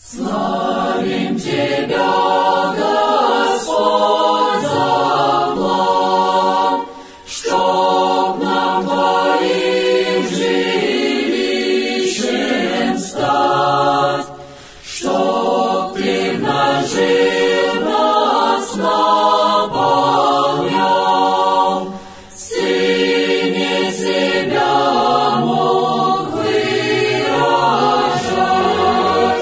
Славим Тебя, Господь, за план, чтоб нам Твоим жилищем стать, чтоб Ты вложил нас наполнял, Сыне себя мог выражать.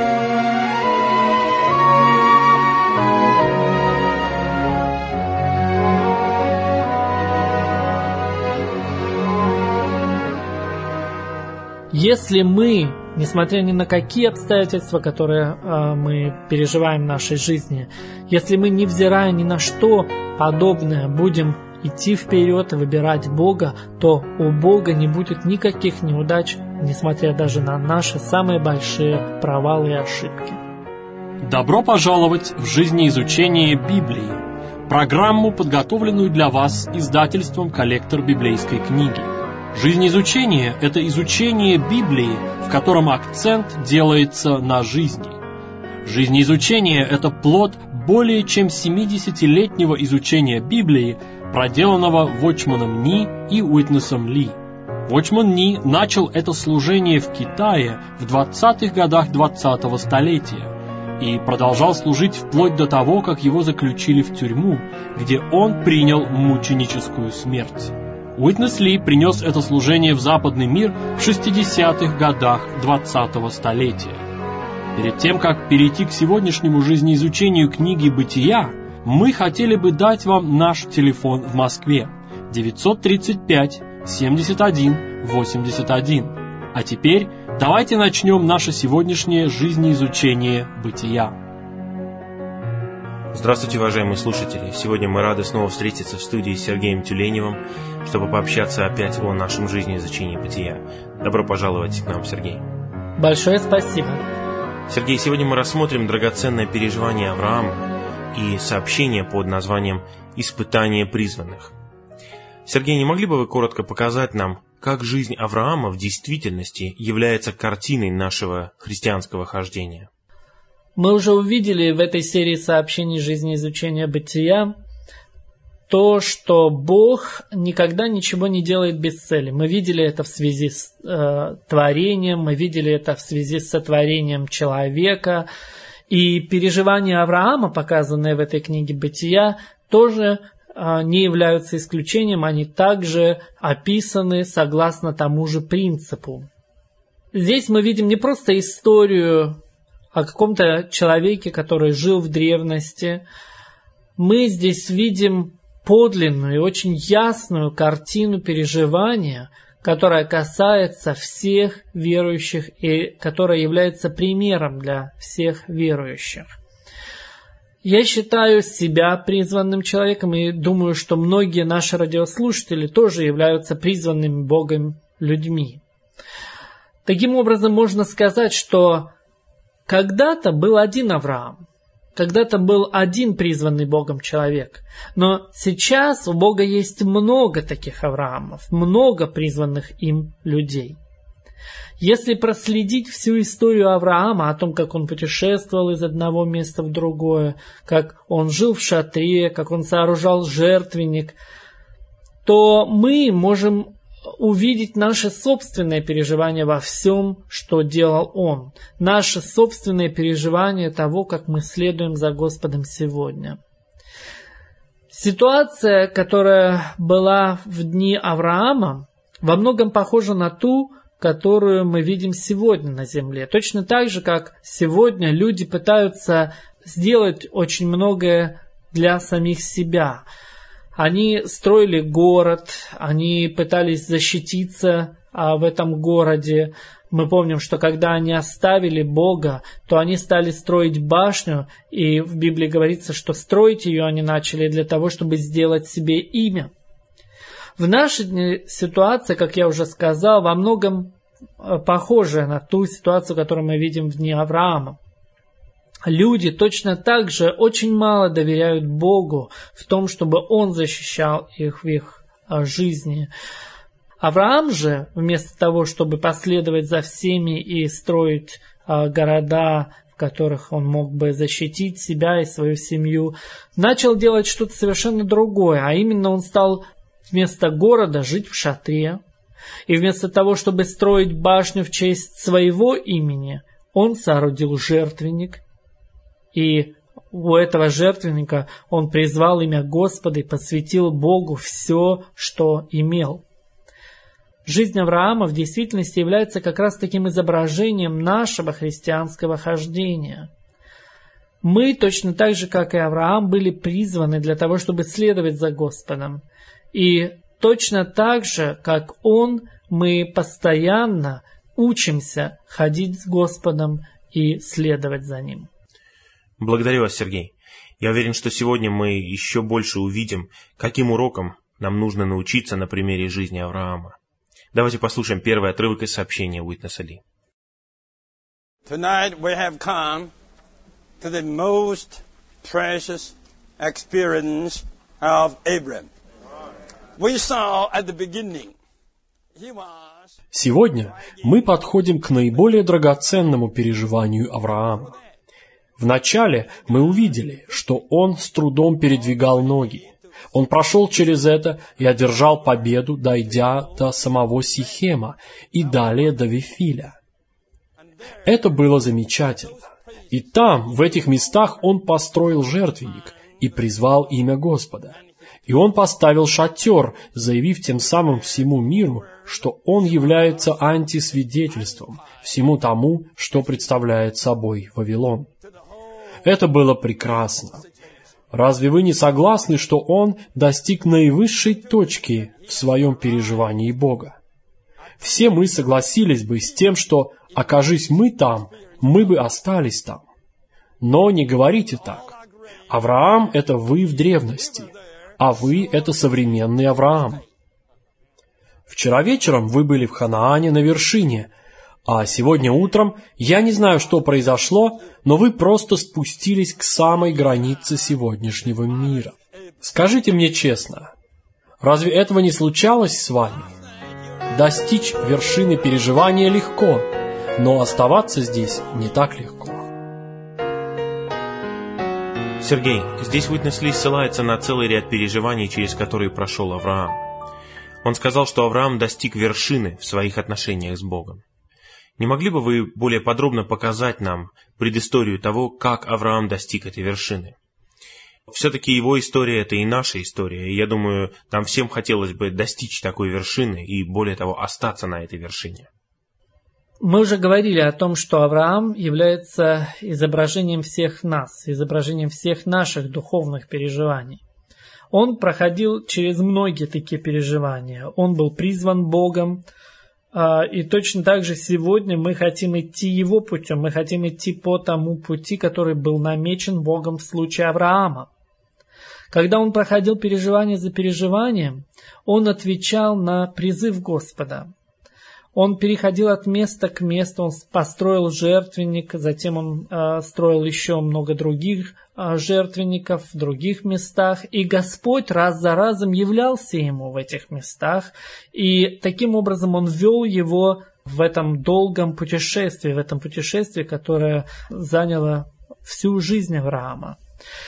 Если мы, несмотря ни на какие обстоятельства, которые мы переживаем в нашей жизни, если мы, невзирая ни на что подобное, будем идти вперед и выбирать Бога, то у Бога не будет никаких неудач, несмотря даже на наши самые большие провалы и ошибки. Добро пожаловать в жизнеизучение Библии, программу, подготовленную для вас издательством «Коллектор библейской книги». Жизнеизучение – это изучение Библии, в котором акцент делается на жизни. Жизнеизучение – это плод более чем 70-летнего изучения Библии, проделанного Watchman Nee и Уитнесом Ли. Watchman Nee начал это служение в Китае в 20-х годах 20-го столетия и продолжал служить вплоть до того, как его заключили в тюрьму, где он принял мученическую смерть. Уитнес Ли принес это служение в западный мир в 60-х годах 20-го столетия. Перед тем, как перейти к сегодняшнему жизнеизучению книги «Бытия», мы хотели бы дать вам наш телефон в Москве 935 71 81. А теперь давайте начнем наше сегодняшнее жизнеизучение «Бытия». Здравствуйте, уважаемые слушатели! Сегодня мы рады снова встретиться в студии с Сергеем Тюленевым, чтобы пообщаться опять о нашем жизнеизучении «Бытия». Добро пожаловать к нам, Сергей. Большое спасибо. Сергей, сегодня мы рассмотрим драгоценное переживание Авраама и сообщение под названием «Испытание призванных». Сергей, не могли бы вы коротко показать нам, как жизнь Авраама в действительности является картиной нашего христианского хождения? Мы уже увидели в этой серии сообщений жизнеизучения Бытия то, что Бог никогда ничего не делает без цели. Мы видели это в связи с творением, мы видели это в связи с сотворением человека. И переживания Авраама, показанные в этой книге Бытия, тоже не являются исключением, они также описаны согласно тому же принципу. Здесь мы видим не просто историю о каком-то человеке, который жил в древности. Мы здесь видим подлинную и очень ясную картину переживания, которая касается всех верующих и которая является примером для всех верующих. Я считаю себя призванным человеком и думаю, что многие наши радиослушатели тоже являются призванными Богом людьми. Таким образом, можно сказать, что когда-то был один Авраам, когда-то был один призванный Богом человек, но сейчас у Бога есть много таких Авраамов, много призванных им людей. Если проследить всю историю Авраама, о том, как он путешествовал из одного места в другое, как он жил в шатре, как он сооружал жертвенник, то мы можем увидеть наше собственное переживание во всем, что делал он. Наше собственное переживание того, как мы следуем за Господом сегодня. Ситуация, которая была в дни Авраама, во многом похожа на ту, которую мы видим сегодня на земле. Точно так же, как сегодня люди пытаются сделать очень многое для самих себя. Они строили город, они пытались защититься в этом городе. Мы помним, что когда они оставили Бога, то они стали строить башню, и в Библии говорится, что строить ее они начали для того, чтобы сделать себе имя. В наши дни ситуация, как я уже сказал, во многом похожая на ту ситуацию, которую мы видим в дни Авраама. Люди точно так же очень мало доверяют Богу в том, чтобы Он защищал их в их жизни. Авраам же, вместо того, чтобы последовать за всеми и строить города, в которых он мог бы защитить себя и свою семью, начал делать что-то совершенно другое, а именно он стал вместо города жить в шатре, и вместо того, чтобы строить башню в честь своего имени, он соорудил жертвенник, и у этого жертвенника он призвал имя Господа и посвятил Богу все, что имел. Жизнь Авраама в действительности является как раз таким изображением нашего христианского хождения. Мы, точно так же, как и Авраам, были призваны для того, чтобы следовать за Господом. И точно так же, как он, мы постоянно учимся ходить с Господом и следовать за Ним. Благодарю вас, Сергей. Я уверен, что сегодня мы еще больше увидим, каким урокам нам нужно научиться на примере жизни Авраама. Давайте послушаем первый отрывок из сообщения Уитнеса Ли. Tonight we have come to the most precious experience of Abraham. We saw at the beginning he was... Сегодня мы подходим к наиболее драгоценному переживанию Авраама. Вначале мы увидели, что он с трудом передвигал ноги. Он прошел через это и одержал победу, дойдя до самого Сихема и далее до Вифиля. Это было замечательно. И там, в этих местах, он построил жертвенник и призвал имя Господа. И он поставил шатер, заявив тем самым всему миру, что он является антисвидетельством всему тому, что представляет собой Вавилон. Это было прекрасно. Разве вы не согласны, что он достиг наивысшей точки в своем переживании Бога? Все мы согласились бы с тем, что, окажись мы там, мы бы остались там. Но не говорите так. Авраам — это вы в древности, а вы — это современный Авраам. Вчера вечером вы были в Ханаане на вершине, а сегодня утром, я не знаю, что произошло, но вы просто спустились к самой границе сегодняшнего мира. Скажите мне честно, разве этого не случалось с вами? Достичь вершины переживания легко, но оставаться здесь не так легко. Сергей, здесь Уитнес Ли ссылается на целый ряд переживаний, через которые прошел Авраам. Он сказал, что Авраам достиг вершины в своих отношениях с Богом. Не могли бы вы более подробно показать нам предысторию того, как Авраам достиг этой вершины? Все-таки его история – это и наша история, и я думаю, нам всем хотелось бы достичь такой вершины и, более того, остаться на этой вершине. Мы уже говорили о том, что Авраам является изображением всех нас, изображением всех наших духовных переживаний. Он проходил через многие такие переживания, он был призван Богом, и точно так же сегодня мы хотим идти его путем, мы хотим идти по тому пути, который был намечен Богом в случае Авраама. Когда он проходил переживание за переживанием, он отвечал на призыв Господа. Он переходил от места к месту, он построил жертвенник, затем он строил еще много других жертвенников в других местах, и Господь раз за разом являлся ему в этих местах, и таким образом он вел его в этом долгом путешествии, в этом путешествии, которое заняло всю жизнь Авраама.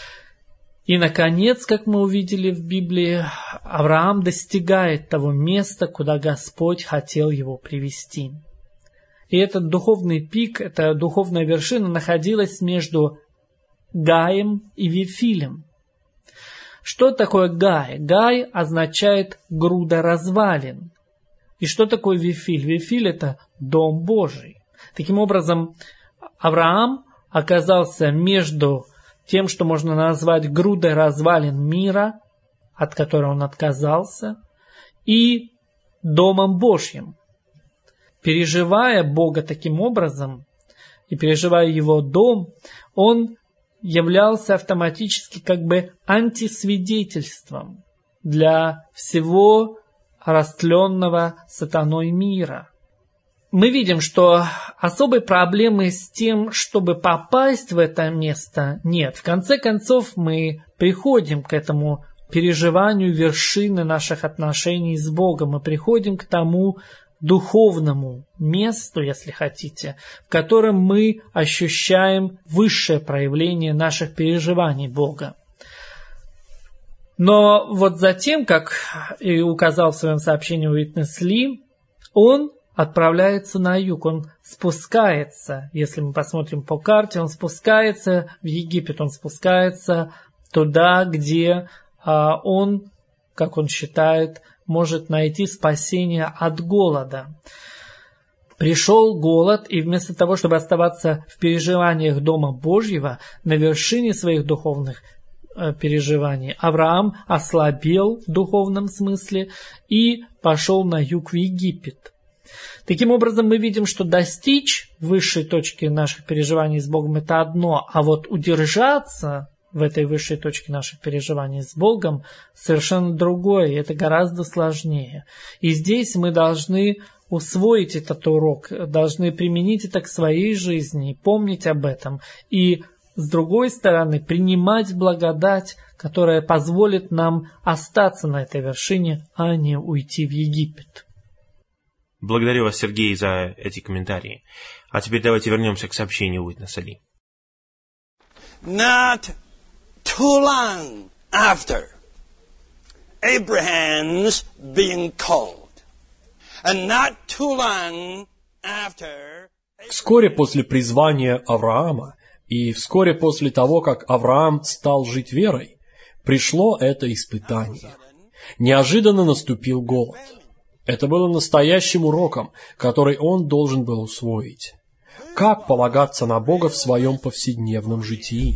И, наконец, как мы увидели в Библии, Авраам достигает того места, куда Господь хотел его привести. И этот духовный пик, эта духовная вершина находилась между Гаем и Вифилем. Что такое Гай? Гай означает груда развалин. И что такое Вифиль? Вифиль – это Дом Божий. Таким образом, Авраам оказался между тем, что можно назвать грудой развалин мира, от которого он отказался, и Домом Божьим. Переживая Бога таким образом, и переживая Его дом, он являлся автоматически как бы антисвидетельством для всего растленного сатаной мира. Мы видим, что особой проблемы с тем, чтобы попасть в это место, нет. В конце концов, мы приходим к этому переживанию вершины наших отношений с Богом. Мы приходим к тому духовному месту, если хотите, в котором мы ощущаем высшее проявление наших переживаний Бога. Но вот затем, как и указал в своем сообщении Уитнес Ли, он отправляется на юг, он спускается, если мы посмотрим по карте, он спускается в Египет, он спускается туда, где он, как он считает, может найти спасение от голода. Пришел голод, и вместо того, чтобы оставаться в переживаниях Дома Божьего, на вершине своих духовных переживаний, Авраам ослабел в духовном смысле и пошел на юг в Египет. Таким образом, мы видим, что достичь высшей точки наших переживаний с Богом – это одно, а вот удержаться в этой высшей точке наших переживаний с Богом совершенно другое, и это гораздо сложнее. И здесь мы должны усвоить этот урок, должны применить это к своей жизни, помнить об этом, и с другой стороны принимать благодать, которая позволит нам остаться на этой вершине, а не уйти в Египет. Благодарю вас, Сергей, за эти комментарии. А теперь давайте вернемся к сообщению Уитнеса Ли. Not too long after Abraham's being called, and not too long after... Вскоре после призвания Авраама и вскоре после того, как Авраам стал жить верой, пришло это испытание. Неожиданно наступил голод. Это было настоящим уроком, который он должен был усвоить. Как полагаться на Бога в своем повседневном житии?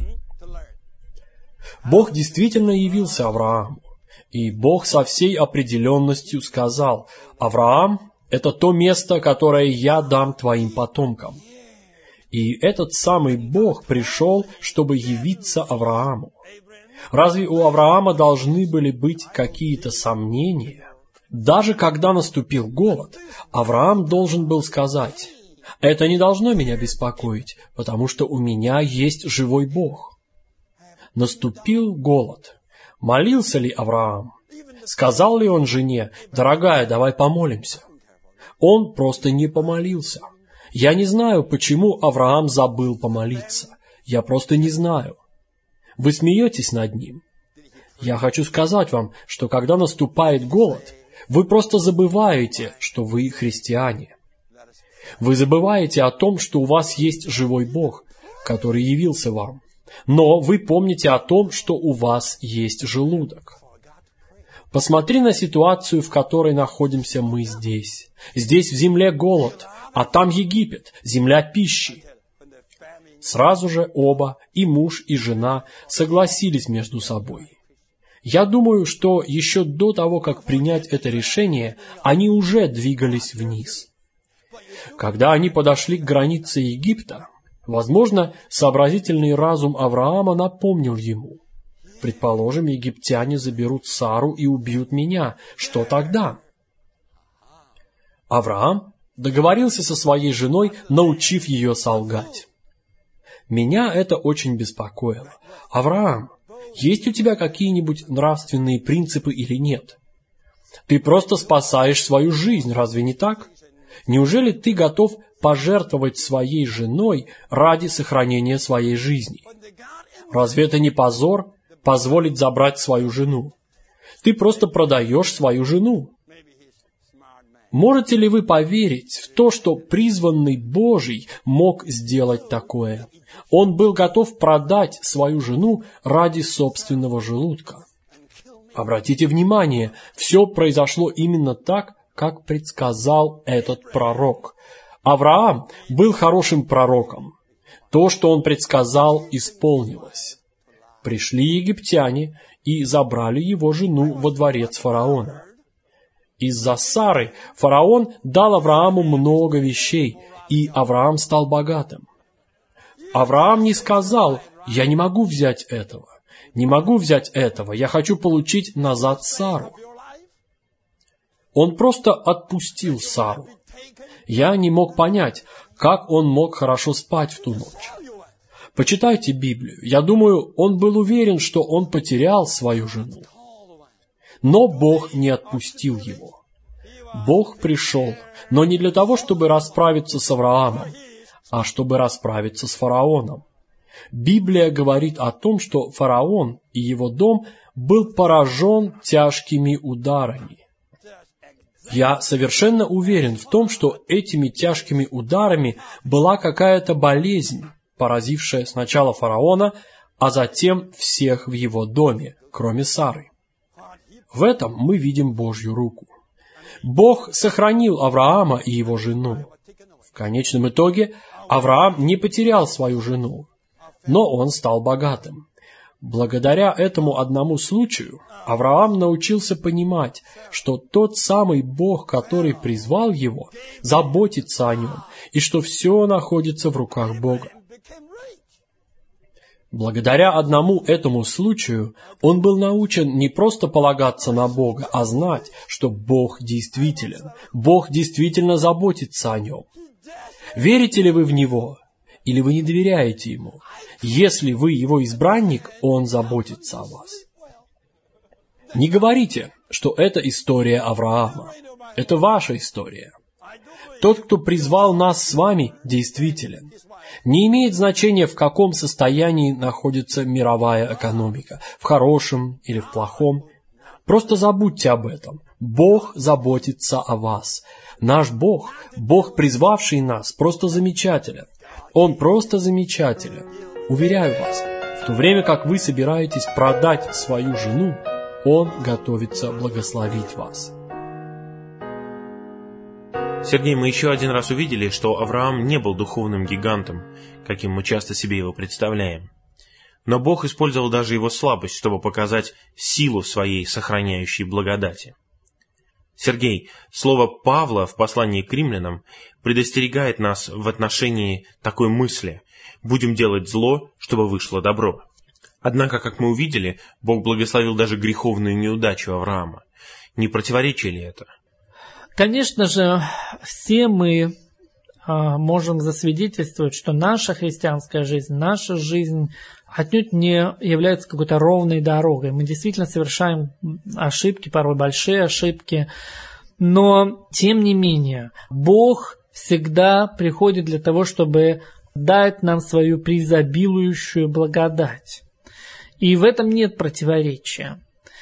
Бог действительно явился Аврааму, и Бог со всей определенностью сказал: «Авраам, это то место, которое я дам твоим потомкам». И этот самый Бог пришел, чтобы явиться Аврааму. Разве у Авраама должны были быть какие-то сомнения? Даже когда наступил голод, Авраам должен был сказать: «Это не должно меня беспокоить, потому что у меня есть живой Бог». Наступил голод. Молился ли Авраам? Сказал ли он жене: «Дорогая, давай помолимся»? Он просто не помолился. Я не знаю, почему Авраам забыл помолиться. Я просто не знаю. Вы смеетесь над ним? Я хочу сказать вам, что когда наступает голод, вы просто забываете, что вы христиане. Вы забываете о том, что у вас есть живой Бог, который явился вам. Но вы помните о том, что у вас есть желудок. Посмотри на ситуацию, в которой находимся мы здесь. Здесь в земле голод, а там Египет, земля пищи. Сразу же оба, и муж, и жена, согласились между собой. Я думаю, что еще до того, как принять это решение, они уже двигались вниз. Когда они подошли к границе Египта, возможно, сообразительный разум Авраама напомнил ему: «Предположим, египтяне заберут Сару и убьют меня. Что тогда?» Авраам договорился со своей женой, научив ее солгать. Меня это очень беспокоило. «Авраам, есть у тебя какие-нибудь нравственные принципы или нет? Ты просто спасаешь свою жизнь, разве не так? Неужели ты готов пожертвовать своей женой ради сохранения своей жизни? Разве это не позор позволить забрать свою жену? Ты просто продаешь свою жену». Можете ли вы поверить в то, что призванный Божий мог сделать такое? Он был готов продать свою жену ради собственного желудка. Обратите внимание, все произошло именно так, как предсказал этот пророк. Авраам был хорошим пророком. То, что он предсказал, исполнилось. Пришли египтяне и забрали его жену во дворец фараона. Из-за Сары фараон дал Аврааму много вещей, и Авраам стал богатым. Авраам не сказал: «Я не могу взять этого, не могу взять этого, я хочу получить назад Сару». Он просто отпустил Сару. Я не мог понять, как он мог хорошо спать в ту ночь. Почитайте Библию. Я думаю, он был уверен, что он потерял свою жену. Но Бог не отпустил его. Бог пришел, но не для того, чтобы расправиться с Авраамом, а чтобы расправиться с фараоном. Библия говорит о том, что фараон и его дом был поражен тяжкими ударами. Я совершенно уверен в том, что этими тяжкими ударами была какая-то болезнь, поразившая сначала фараона, а затем всех в его доме, кроме Сары. В этом мы видим Божью руку. Бог сохранил Авраама и его жену. В конечном итоге Авраам не потерял свою жену, но он стал богатым. Благодаря этому одному случаю Авраам научился понимать, что тот самый Бог, который призвал его, заботится о нем, и что все находится в руках Бога. Благодаря одному этому случаю он был научен не просто полагаться на Бога, а знать, что Бог действителен, Бог действительно заботится о нем. Верите ли вы в Него? Или вы не доверяете Ему? Если вы Его избранник, Он заботится о вас. Не говорите, что это история Авраама. Это ваша история. Тот, кто призвал нас с вами, действителен. Не имеет значения, в каком состоянии находится мировая экономика, в хорошем или в плохом. Просто забудьте об этом. Бог заботится о вас. Наш Бог, Бог, призвавший нас, просто замечателен. Он просто замечателен. Уверяю вас, в то время как вы собираетесь продать свою жену, Он готовится благословить вас. Сергей, мы еще один раз увидели, что Авраам не был духовным гигантом, каким мы часто себе его представляем. Но Бог использовал даже его слабость, чтобы показать силу своей сохраняющей благодати. Сергей, слово Павла в послании к римлянам предостерегает нас в отношении такой мысли: «Будем делать зло, чтобы вышло добро». Однако, как мы увидели, Бог благословил даже греховную неудачу Авраама. Не противоречие ли это? Конечно же, все мы можем засвидетельствовать, что наша христианская жизнь, наша жизнь отнюдь не является какой-то ровной дорогой. Мы действительно совершаем ошибки, порой большие ошибки, но тем не менее Бог всегда приходит для того, чтобы дать нам свою преизобилующую благодать. И в этом нет противоречия.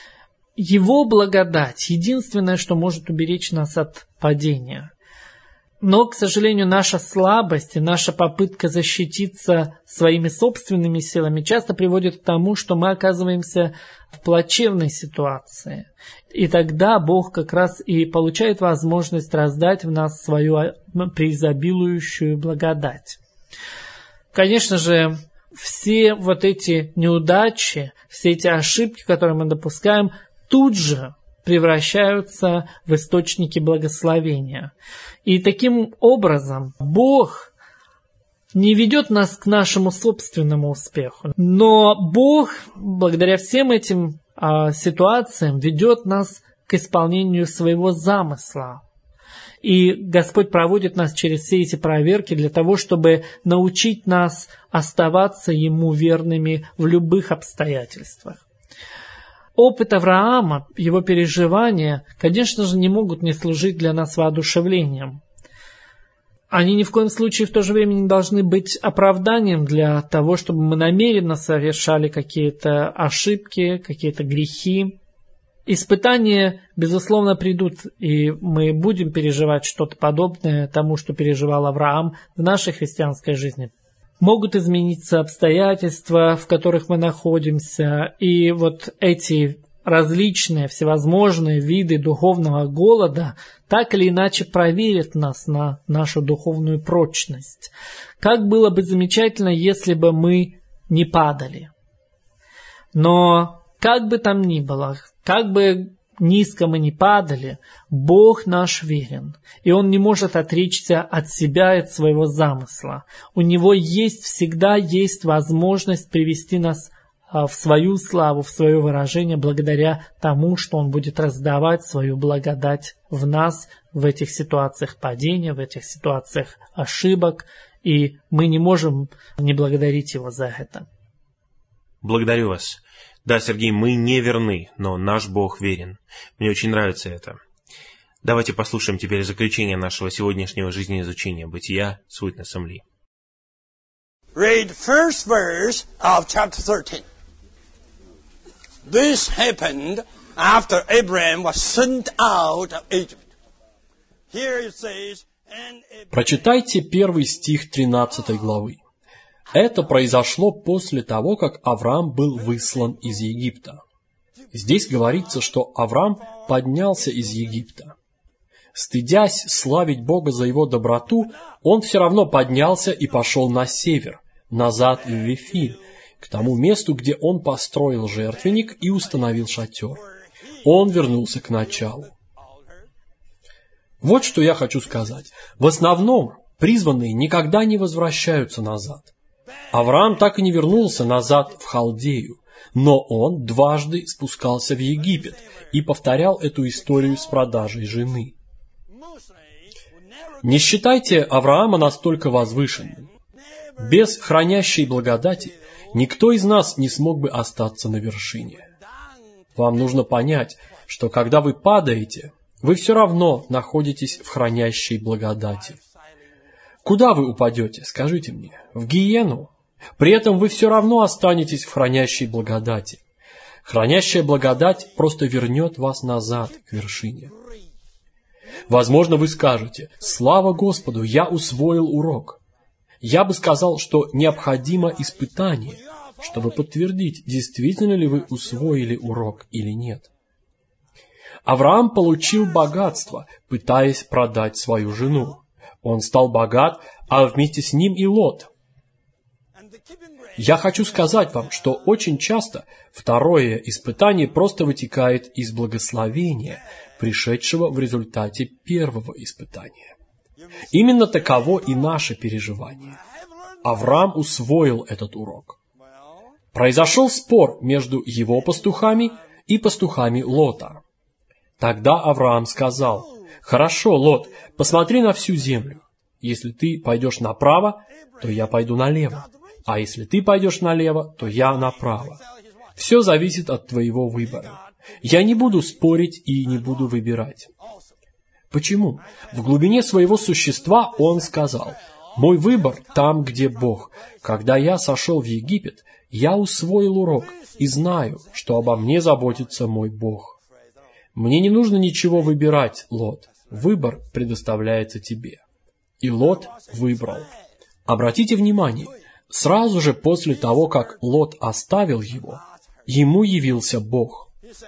Его благодать — единственное, что может уберечь нас от падения. Но, к сожалению, наша слабость и наша попытка защититься своими собственными силами часто приводит к тому, что мы оказываемся в плачевной ситуации. И тогда Бог как раз и получает возможность раздать в нас свою преизобилующую благодать. Конечно же, все вот эти неудачи, все эти ошибки, которые мы допускаем, тут же превращаются в источники благословения. И таким образом Бог не ведет нас к нашему собственному успеху, но Бог, благодаря всем этим ситуациям, ведет нас к исполнению своего замысла. И Господь проводит нас через все эти проверки для того, чтобы научить нас оставаться Ему верными в любых обстоятельствах. Опыт Авраама, его переживания, конечно же, не могут не служить для нас воодушевлением. Они ни в коем случае в то же время не должны быть оправданием для того, чтобы мы намеренно совершали какие-то ошибки, какие-то грехи. Испытания, безусловно, придут, и мы будем переживать что-то подобное тому, что переживал Авраам в нашей христианской жизни. Могут измениться обстоятельства, в которых мы находимся, и вот эти различные всевозможные виды духовного голода так или иначе проверят нас на нашу духовную прочность. Как было бы замечательно, если бы мы не падали. Но как бы там ни было, как бы низко мы ни падали, Бог наш верен, и Он не может отречься от себя и от своего замысла. У Него всегда есть возможность привести нас в свою славу, в свое выражение, благодаря тому, что Он будет раздавать свою благодать в нас, в этих ситуациях падения, в этих ситуациях ошибок, и мы не можем не благодарить Его за это. Благодарю вас. Да, Сергей, мы не верны, но наш Бог верен. Мне очень нравится это. Давайте послушаем теперь заключение нашего сегодняшнего жизнеизучения бытия с Уитнесом Ли. Read first verse of chapter 13. This happened after Abraham was sent out of Egypt. Here it says, Прочитайте первый стих 13 главы. Это произошло после того, как Авраам был выслан из Египта. Здесь говорится, что Авраам поднялся из Египта. Стыдясь славить Бога за его доброту, он все равно поднялся и пошел на север, назад в Вифиль, к тому месту, где он построил жертвенник и установил шатер. Он вернулся к началу. Вот что я хочу сказать. В основном призванные никогда не возвращаются назад. Авраам так и не вернулся назад в Халдею, но он дважды спускался в Египет и повторял эту историю с продажей жены. Не считайте Авраама настолько возвышенным. Без хранящей благодати никто из нас не смог бы остаться на вершине. Вам нужно понять, что когда вы падаете, вы все равно находитесь в хранящей благодати. Куда вы упадете, скажите мне? В гиену? При этом вы все равно останетесь в хранящей благодати. Хранящая благодать просто вернет вас назад к вершине. Возможно, вы скажете: «Слава Господу, я усвоил урок». Я бы сказал, что необходимо испытание, чтобы подтвердить, действительно ли вы усвоили урок или нет. Авраам получил богатство, пытаясь продать свою жену. Он стал богат, а вместе с ним и Лот. Я хочу сказать вам, что очень часто второе испытание просто вытекает из благословения, пришедшего в результате первого испытания. Именно таково и наше переживание. Авраам усвоил этот урок. Произошел спор между его пастухами и пастухами Лота. Тогда Авраам сказал: «Хорошо, Лот, посмотри на всю землю. Если ты пойдешь направо, то я пойду налево. А если ты пойдешь налево, то я направо. Все зависит от твоего выбора. Я не буду спорить и не буду выбирать». Почему? В глубине своего существа он сказал: «Мой выбор там, где Бог. Когда я сошел в Египет, я усвоил урок и знаю, что обо мне заботится мой Бог. Мне не нужно ничего выбирать, Лот. Выбор предоставляется тебе». И Лот выбрал. Обратите внимание, сразу же после того, как Лот оставил его, ему явился Бог.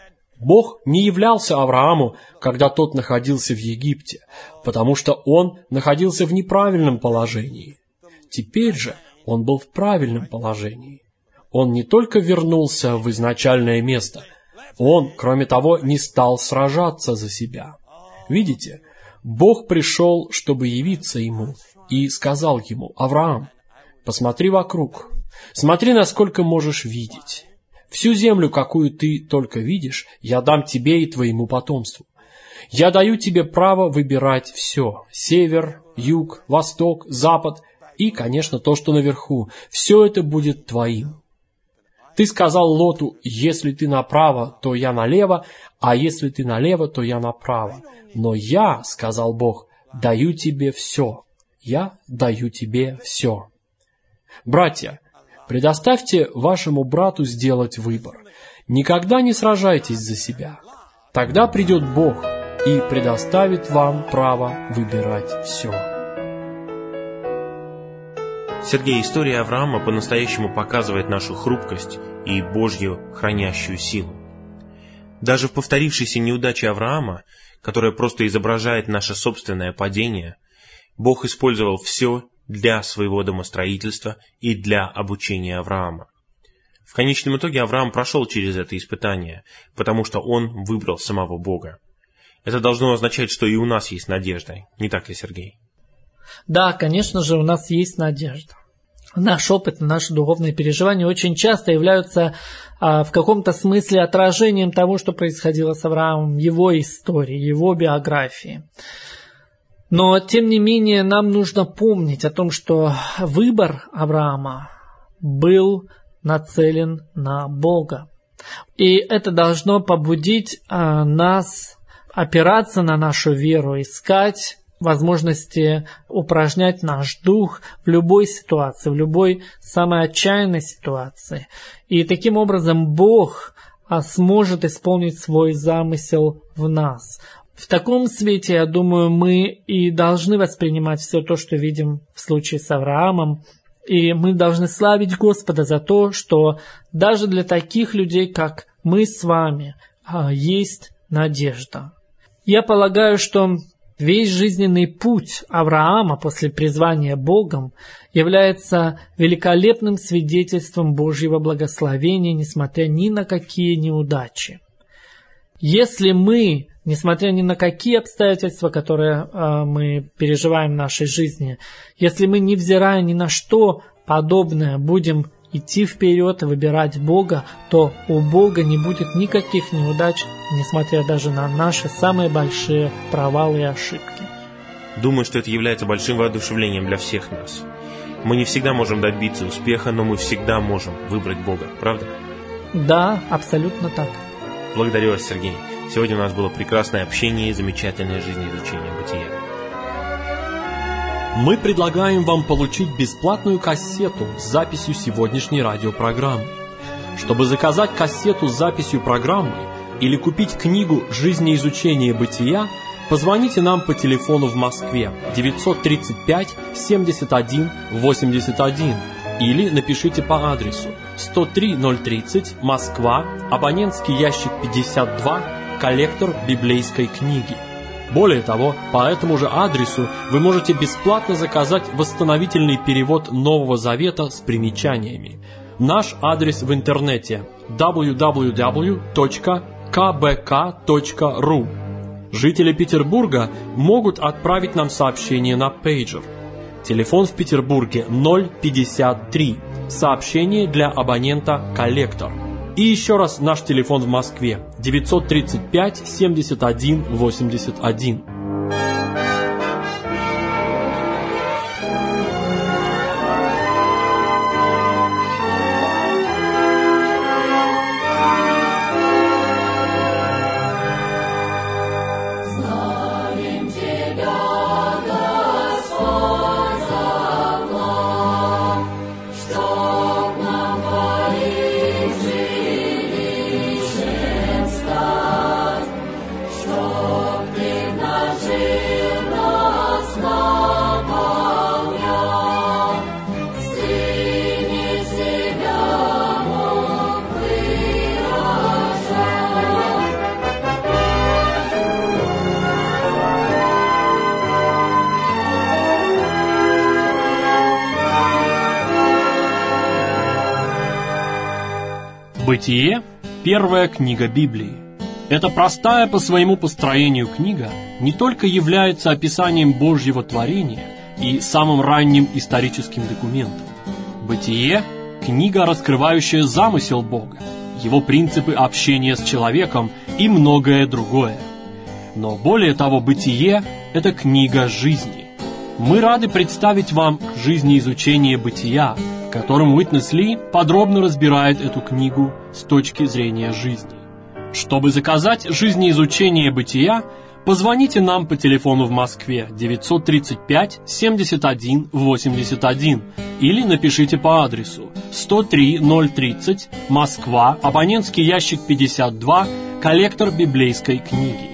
Бог не являлся Аврааму, когда тот находился в Египте, потому что он находился в неправильном положении. Теперь же он был в правильном положении. Он не только вернулся в изначальное место, он, кроме того, не стал сражаться за себя. Видите, Бог пришел, чтобы явиться ему, и сказал ему: «Авраам, посмотри вокруг, смотри, насколько можешь видеть. Всю землю, какую ты только видишь, я дам тебе и твоему потомству. Я даю тебе право выбирать все: север, юг, восток, запад и, конечно, то, что наверху. Все это будет твоим». Ты сказал Лоту: «Если ты направо, то я налево, а если ты налево, то я направо. Но я, — сказал Бог, — даю тебе все. Я даю тебе все». Братья, предоставьте вашему брату сделать выбор. Никогда не сражайтесь за себя. Тогда придет Бог и предоставит вам право выбирать все. Сергей, история Авраама по-настоящему показывает нашу хрупкость и Божью хранящую силу. Даже в повторившейся неудаче Авраама, которая просто изображает наше собственное падение, Бог использовал все для своего домостроительства и для обучения Авраама. В конечном итоге Авраам прошел через это испытание, потому что он выбрал самого Бога. Это должно означать, что и у нас есть надежда, не так ли, Сергей? Да, конечно же, у нас есть надежда. Наш опыт, наши духовные переживания очень часто являются в каком-то смысле отражением того, что происходило с Авраамом, его истории, его биографии. Но, тем не менее, нам нужно помнить о том, что выбор Авраама был нацелен на Бога. И это должно побудить нас опираться на нашу веру, искать возможности упражнять наш дух в любой ситуации, в любой самой отчаянной ситуации. И таким образом Бог сможет исполнить свой замысел в нас. В таком свете, я думаю, мы и должны воспринимать все то, что видим в случае с Авраамом. И мы должны славить Господа за то, что даже для таких людей, как мы с вами, есть надежда. Я полагаю, что весь жизненный путь Авраама после призвания Богом является великолепным свидетельством Божьего благословения, несмотря ни на какие неудачи. Если мы, несмотря ни на какие обстоятельства, которые мы переживаем в нашей жизни, если мы, невзирая ни на что подобное, будем идти вперед и выбирать Бога, то у Бога не будет никаких неудач, несмотря даже на наши самые большие провалы и ошибки. Думаю, что это является большим воодушевлением для всех нас. Мы не всегда можем добиться успеха, но мы всегда можем выбрать Бога, правда? Да, абсолютно так. Благодарю вас, Сергей. Сегодня у нас было прекрасное общение и замечательное жизнеизучение бытия. Мы предлагаем вам получить бесплатную кассету с записью сегодняшней радиопрограммы. Чтобы заказать кассету с записью программы или купить книгу «Жизнеизучение бытия», позвоните нам по телефону в Москве 935 71 81 или напишите по адресу 103-030, Москва, абонентский ящик 52, коллектор библейской книги. Более того, по этому же адресу вы можете бесплатно заказать восстановительный перевод Нового Завета с примечаниями. Наш адрес в интернете www.kbk.ru. Жители Петербурга могут отправить нам сообщение на пейджер. Телефон в Петербурге 053. Сообщение для абонента «Коллектор». И еще раз наш телефон в Москве 935 71 81. Бытие – первая книга Библии. Эта простая по своему построению книга не только является описанием Божьего творения и самым ранним историческим документом. Бытие – книга, раскрывающая замысел Бога, его принципы общения с человеком и многое другое. Но более того, Бытие – это книга жизни. Мы рады представить вам жизнеизучение бытия, в котором Уитнес Ли подробно разбирает эту книгу с точки зрения жизни. Чтобы заказать жизнеизучение бытия, позвоните нам по телефону в Москве 935 71 81 или напишите по адресу 103-030, Москва, абонентский ящик 52, коллектор библейской книги.